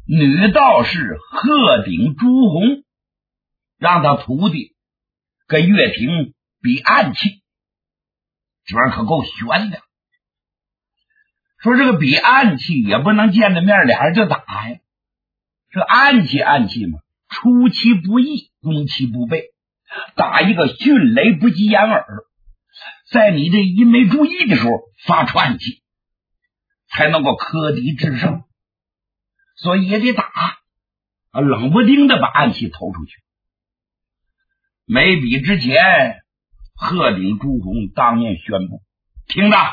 女道士鹤顶朱红，让他徒弟跟岳霆比暗器，这玩意儿可够悬的。说这个比暗器也不能见着面俩人就打呀，这暗器嘛，出其不意，攻其不备，打一个迅雷不及掩耳，在你这一没注意的时候发出暗器，才能够克敌制胜，所以也得打冷不丁的把暗器投出去。没比之前，鹤顶朱红当面宣布，听着，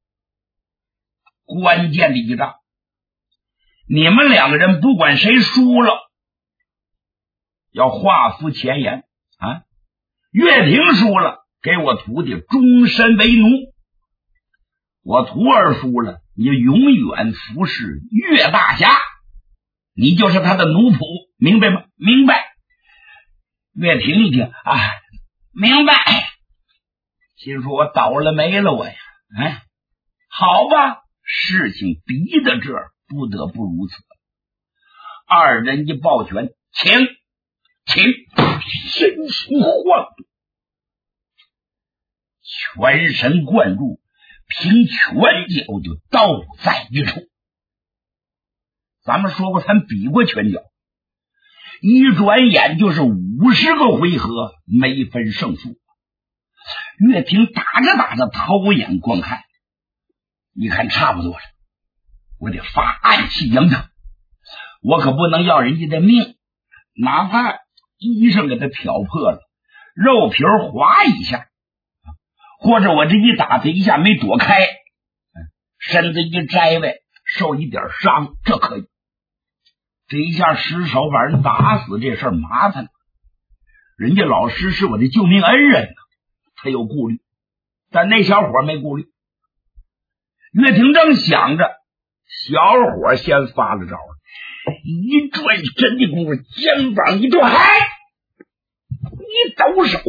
关键的一仗，你们两个人不管谁输了，要画符前言啊！岳霆输了，给我徒弟终身为奴；我徒儿输了，你永远服侍岳大侠，你就是他的奴仆，明白吗？明白。岳霆一听啊，明白，心说我倒了霉了我呀！哎，好吧，事情逼到这儿，不得不如此。二人一抱拳，请身形晃动，全神贯注，凭拳脚就倒在一处。咱们说过，咱比过拳脚，一转眼就是50个回合，没分胜负。岳霆打着偷眼观看，一看差不多了，我得发暗器赢他，我可不能要人家的命，哪怕衣裳给他挑破了，肉皮划一下，或者我这一打他一下没躲开，身子一摘外受一点伤，这可以。这一下失手把人打死，这事儿麻烦了。人家老师是我的救命恩人，他有顾虑，但那小伙没顾虑。岳霆正想着，小伙先发了招，一转身的功夫，肩膀一转，一抖手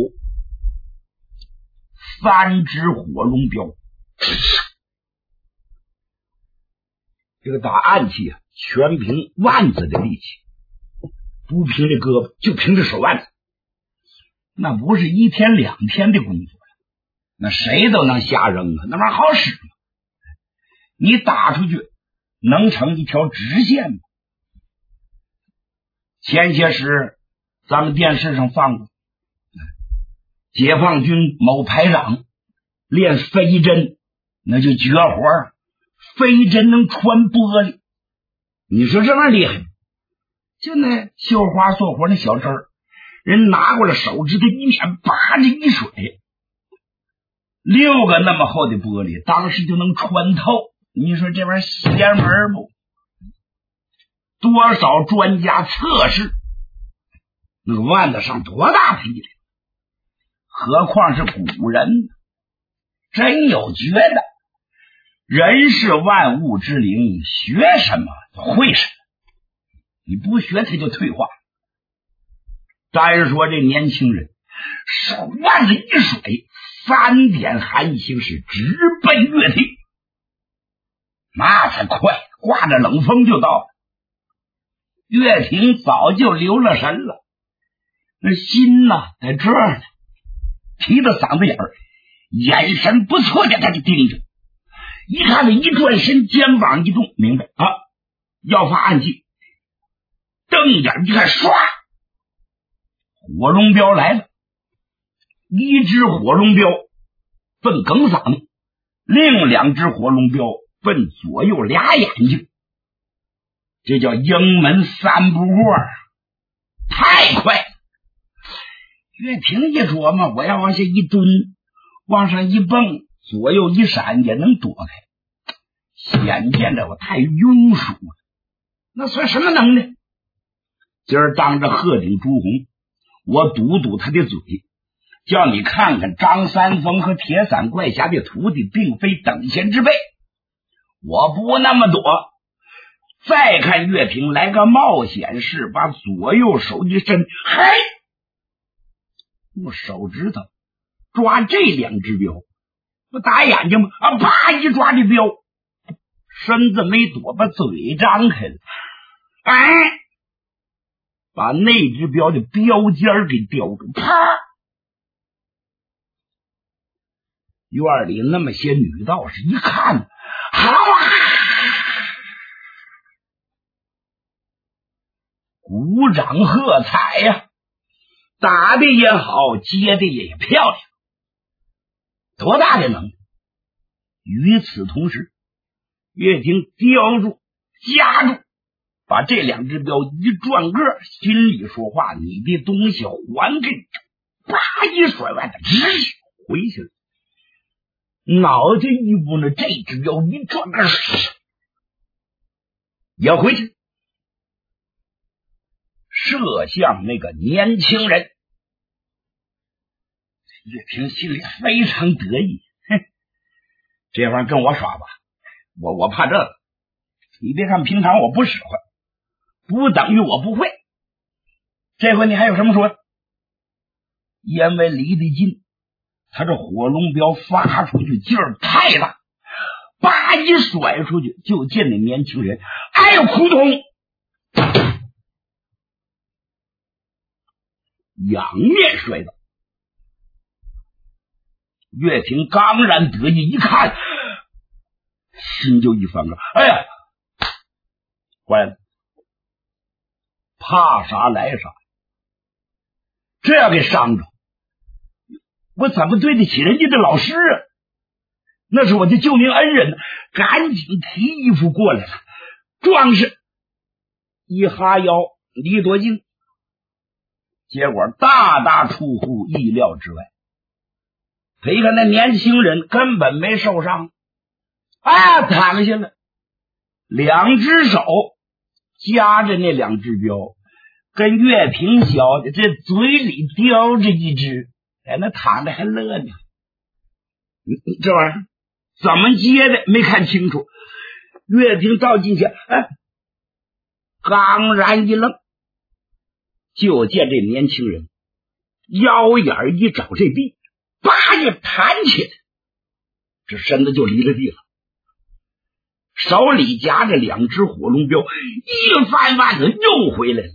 ，3支火龙镖。这个打暗器啊，全凭腕子的力气，不凭这胳膊，就凭这手腕子，那不是1天2天的功夫了，那谁都能瞎扔啊，那玩意儿好使吗？你打出去能成一条直线吗？前些时咱们电视上放过解放军某排长练飞针，那就绝活，飞针能穿玻璃，你说这玩意儿厉害吗？就那绣花做活那小针儿，人拿过来手指头一捻，拔着一水，6个那么厚的玻璃当时就能穿透，你说这玩意儿邪门不？多少专家测试，那个腕子上多大的力量，何况是古人，真有觉得人是万物之灵，学什么会什么，你不学他就退化。单说这年轻人手腕子一甩，3点寒星是直奔岳霆，那才快，刮着冷风就到了。岳霆早就留了神了，那心呐在这儿呢，提到嗓子眼儿，眼神不错的他就盯着，一看他一转身，肩膀一动，明白啊，要发暗器，瞪眼一看，唰，火龙镖来了，一支火龙镖奔梗嗓，另2支火龙镖奔左右俩眼睛，这叫英门3不过，太快了。岳霆一琢磨，我要往下一蹲，往上一蹦，左右一闪也能躲开，显见着我太庸俗了，那算什么能耐？今儿当着鹤顶朱红，我堵堵他的嘴，叫你看看张三丰和铁伞怪侠的徒弟并非等闲之辈，我不那么躲。再看岳霆来个冒险式，把左右手一伸，嘿，用手指头抓这2只镖，不打眼睛吗？啊，啪一抓这镖，身子没躲，把嘴张开了， 把那只镖的镖尖给叼住，啪！院里那么些女道士一看，好啊，鼓掌喝彩呀，打的也好，接的也漂亮，多大的能耐！与此同时，岳霆叼住夹住，把这两只镖一转个，心里说话：你的东西还给啪一甩完，直回去了。脑袋一步呢，这只镖一转个也回去，射向那个年轻人。岳霆心里非常得意，这玩意儿跟我耍吧，我怕这个。你别看平常我不使唤，不等于我不会。这回你还有什么说的？因为离得近，他这火龙镖发出去劲儿太大，叭一甩出去，就见那年轻人，哎呦，扑通，仰面摔倒。岳霆刚然得意，一看心就一翻了，哎呀，坏了，怕啥来啥，这样给伤着，我怎么对得起人家的老师啊？那是我的救命恩人，赶紧提衣服过来了。壮士一哈腰离多近，结果大大出乎意料之外。他一看那年轻人根本没受伤，躺下了，两只手夹着那两只镖，跟岳霆小的这嘴里叼着一只，在那躺着还乐呢。这玩意儿怎么接的没看清楚。岳霆到近前，刚然一愣，就见这年轻人腰眼一找这地，叭一弹起来，这身子就离了地了，手里夹着两只火龙镖，一翻腕子又回来了，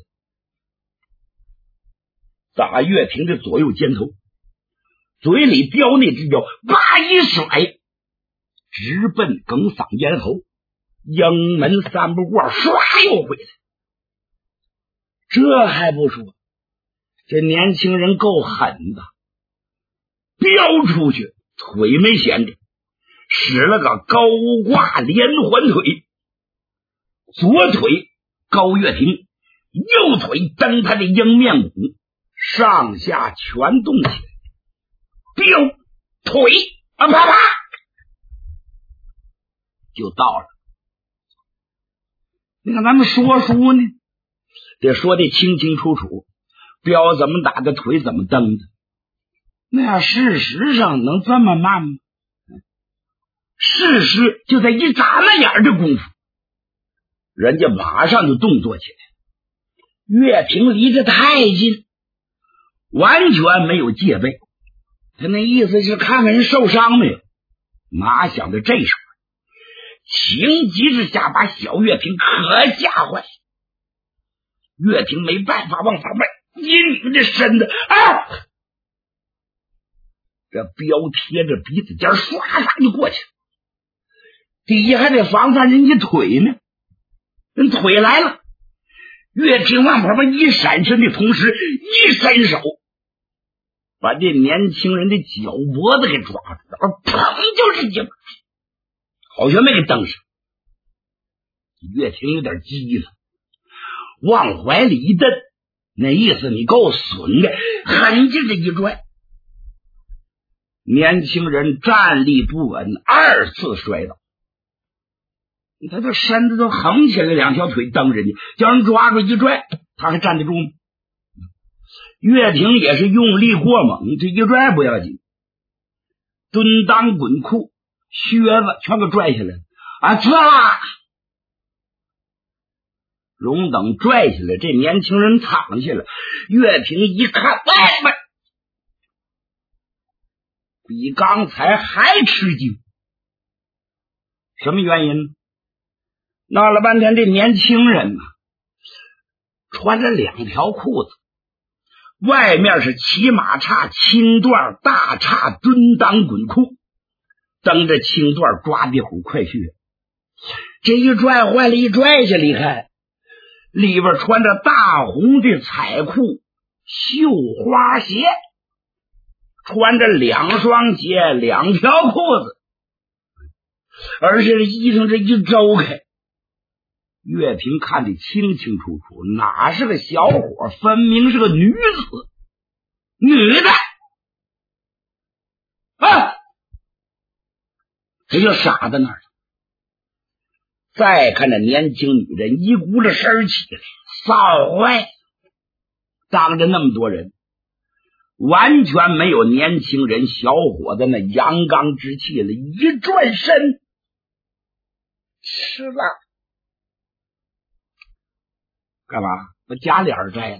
打岳霆的左右肩头，嘴里叼那只镖，叭一甩，直奔哽嗓咽喉，营门三不过，唰又回来。这还不说，这年轻人够狠的，飙出去腿没闲着，使了个高挂连环腿，左腿高岳霆，右腿蹬他的鹰面骨，上下全动起来，飙腿啪啪就到了。你看咱们说书呢，得说得清清楚楚，镖怎么打的，腿怎么蹬的。那样事实上能这么慢吗？事实就在一眨那眼的功夫，人家马上就动作起来。岳霆离得太近，完全没有戒备，他那意思是看看人受伤没有。哪想到这时候情急之下把小岳霆可吓坏了。岳霆没办法往旁边一拧这身子，这镖贴着鼻子尖唰唰就过去了，底下还得防范人家腿呢，人腿来了，岳霆往旁边一闪身的同时，一伸手把这年轻人的脚脖子给抓住了，砰就是一把，好像没给蹬上。岳霆有点急了，往怀里一蹬，那意思你够损的，狠劲的一拽，年轻人站立不稳，二次摔倒。他这身子都横起来，两条腿蹬人家，叫人抓住一拽，他还站得住吗？岳霆也是用力过猛，这一拽不要紧，蹲裆滚裤，靴子全给拽下来了呲啦！容等拽下来，这年轻人躺下了。岳霆一看，比刚才还吃惊。什么原因？闹了半天，这年轻人穿着2条裤子，外面是骑马叉青缎大叉蹲裆滚裤，蹬着青缎抓壁虎快靴。这一拽坏了，一拽下离开，里边穿着大红的彩裤绣花鞋，穿着2双鞋2条裤子，而且这衣裳这一周开，岳平看得清清楚楚，哪是个小伙，分明是个女子，女的啊！他就傻在那儿了。再看这年轻女人一股子身起来，臊坏，当着那么多人，完全没有年轻人小伙子那阳刚之气了，一转身吃了。干嘛？把假脸摘了。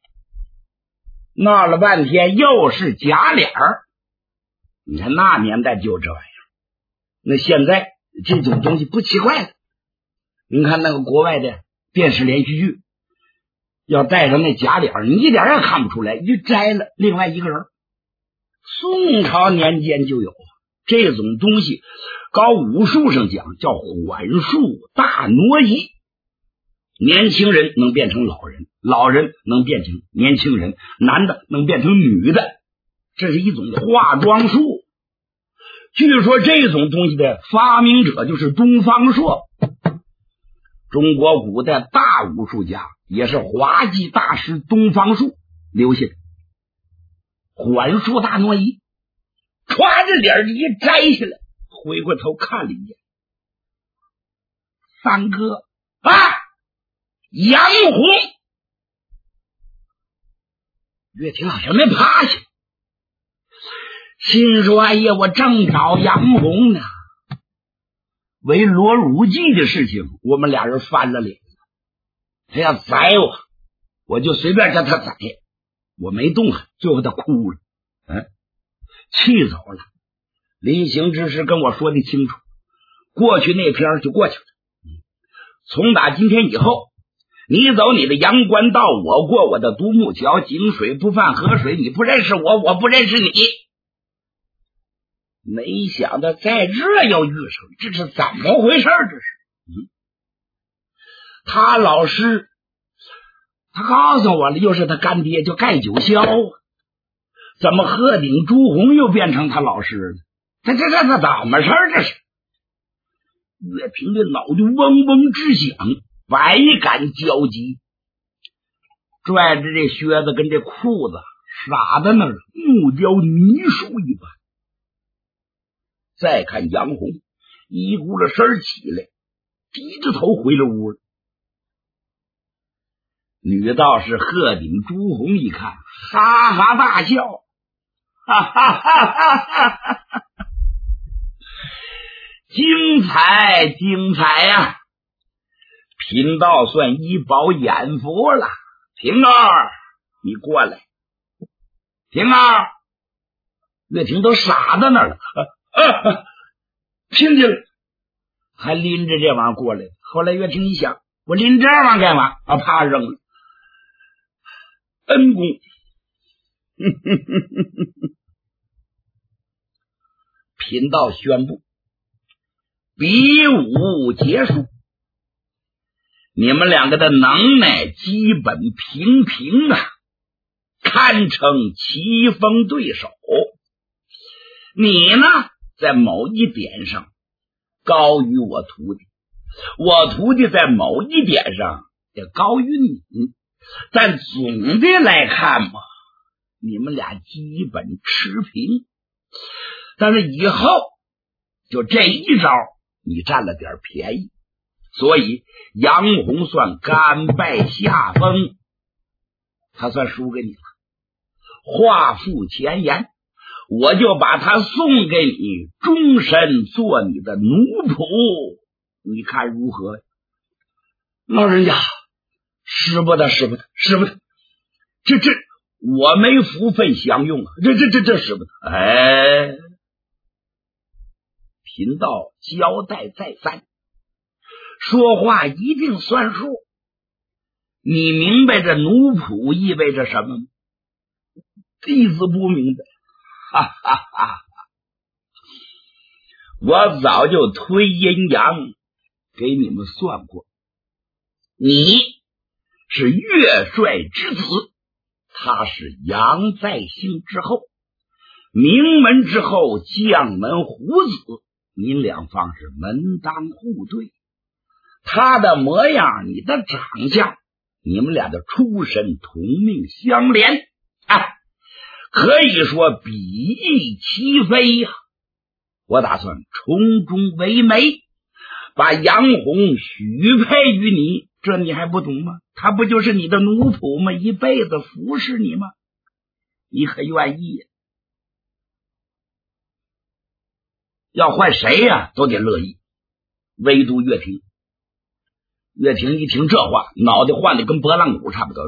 闹了半天又是假脸儿。你看那年代就这玩意儿，那现在这种东西不奇怪了。你看那个国外的电视连续剧，要带上那假脸，你一点也看不出来，一摘了另外一个人。宋朝年间就有这种东西，搞武术上讲叫缓术大挪移。年轻人能变成老人，老人能变成年轻人，男的能变成女的，这是一种化妆术。据说这种东西的发明者就是东方朔，中国古代大武术家，也是滑稽大师东方朔留下的缓术大挪移。歘着脸一摘下来，回过头看了一眼，三哥啊，杨红。岳挺好像没趴下，心说哎呀，我正找杨红呢。为罗汝记的事情，我们俩人翻了脸了。他要宰我就随便叫他宰，我没动弹，最后他哭了，气走了。临行之时跟我说的清楚，过去那篇就过去了。从打今天以后，你走你的阳关道，我过我的独木桥，井水不犯河水，你不认识我，我不认识你。没想到在这又遇上，这是怎么回事？这是他老师，他告诉我了，又是他干爹叫盖九霄啊，怎么鹤顶朱红又变成他老师了？这怎么事？这是岳平的脑袋嗡嗡直响，百感交集，拽着这靴子跟这裤子傻在那儿，木雕泥树一般。再看杨红一股了身起来，低着头回了屋了。女道士鹤顶朱红一看，哈哈大笑，哈哈哈哈哈哈！精彩精彩呀！贫道算一饱眼福了。平儿，你过来。平儿，岳平都傻在那儿了。听见了，还拎着这玩意儿过来。后来岳平一想，我拎这玩意儿干嘛？啪扔了。恩公，贫道宣布，比武结束。你们两个的能耐基本平平啊，堪称棋逢对手。你呢，在某一点上高于我徒弟，我徒弟在某一点上也高于你，但总的来看嘛，你们俩基本持平。但是以后就这一招你占了点便宜，所以杨红算甘拜下风，他算输给你了。话付前言，我就把他送给你，终身做你的奴仆，你看如何？老人家，使不得，使不得，使不得！这我没福分享用啊！这使不得！哎，贫道交代再三，说话一定算数。 你明白这奴仆意味着什么吗？弟子不明白。哈哈哈！我早就推阴阳给你们算过，你是岳帅之子，他是杨再兴之后，名门之后，将门虎子，你两方是门当户对。他的模样，你的长相，你们俩的出身同命相连啊，可以说比翼齐飞呀。我打算从中为媒，把杨红许配于你，这你还不懂吗？他不就是你的奴仆吗？一辈子服侍你吗？你很愿意呀？要换谁呀，都得乐意，唯独岳霆。岳霆一听这话，脑袋换的跟拨浪鼓差不多。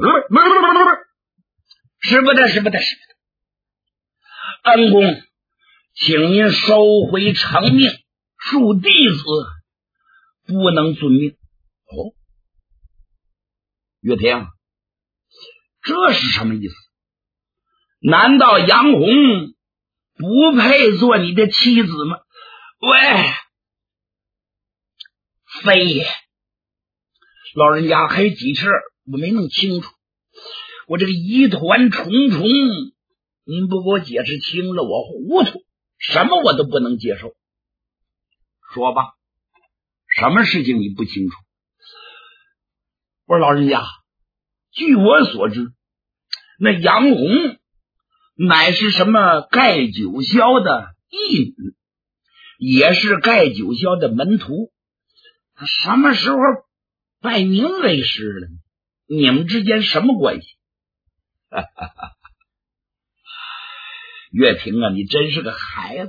使不得，使不得，使不得！恩公，请您收回成命，恕弟子不能遵命。哦，岳霆，这是什么意思？难道杨红不配做你的妻子吗？喂，非也。老人家还有几次我没弄清楚，我这个疑团重重，您不给我解释清了，我糊涂，什么我都不能接受。说吧，什么事情你不清楚？我说老人家，据我所知，那杨红乃是什么盖九霄的义女，也是盖九霄的门徒，他什么时候拜您为师了？你们之间什么关系？岳霆啊，你真是个孩子。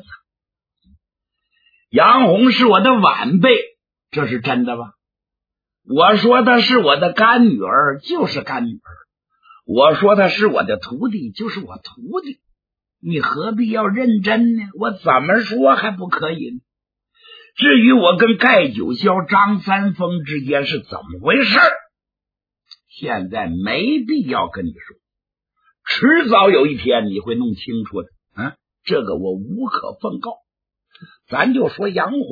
杨红是我的晚辈，这是真的吧？我说她是我的干女儿，就是干女儿；我说她是我的徒弟，就是我徒弟。你何必要认真呢？我怎么说还不可以呢？至于我跟盖九霄、张三丰之间是怎么回事，现在没必要跟你说，迟早有一天你会弄清楚的。这个我无可奉告。咱就说杨红，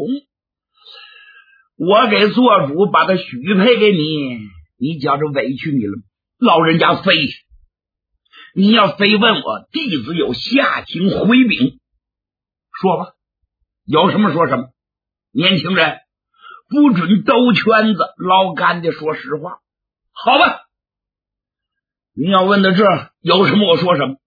我给做主把他许配给你，你觉着委屈你了吗？老人家非，你要非问我，弟子有下情回禀。说吧，有什么说什么。年轻人不准兜圈子，老干的说实话。好吧，你要问到这，有什么我说什么。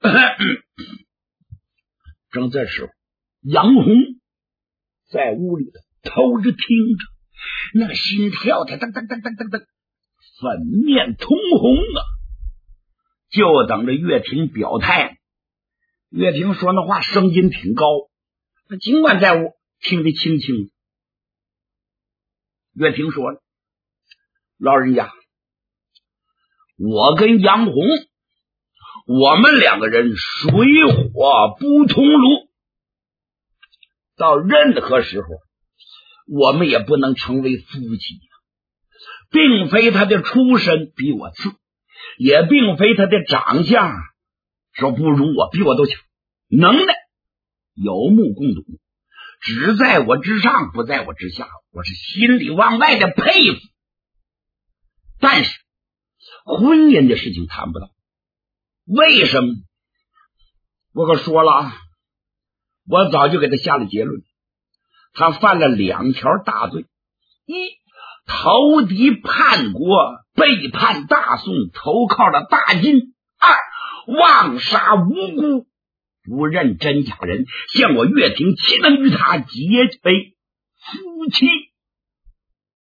正这时候，杨红在屋里偷着听着，那个心跳的噔噔噔噔噔噔，粉面通红啊，就等着岳霆表态。岳霆说那话声音挺高，尽管在屋听得清清的。岳霆说了，老人家，我跟杨红，我们两个人水火不同炉，到任何时候我们也不能成为夫妻。并非他的出身比我次，也并非他的长相说不如我，比我都强，能耐有目共睹，只在我之上，不在我之下，我是心里往外的佩服。但是婚姻的事情谈不到，为什么？我可说了啊，我早就给他下了结论，他犯了2条大罪：一，投敌叛国，背叛大宋，投靠了大金；二，妄杀无辜，不认真假人，向我岳霆岂能与他结为夫妻？